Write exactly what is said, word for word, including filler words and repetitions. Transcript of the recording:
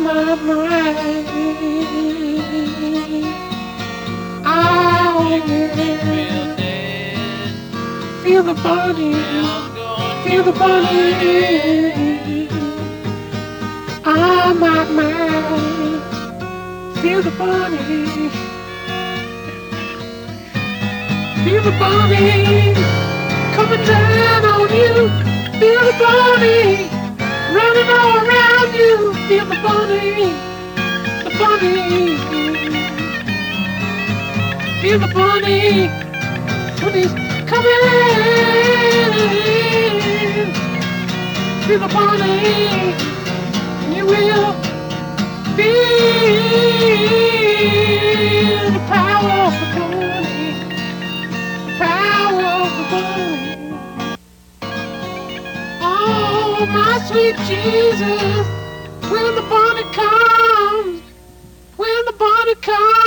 my mind. I will feel the burning, feel the burning. I my mind, feel the burning, feel the burning coming down on you. Feel the burning running all around you. Feel the burning, the burning. Feel the burning when it's coming. Feel the burning, and you will feel the power of the burning, the power of the burning. Oh, my sweet Jesus, when the burning comes, when the burning comes.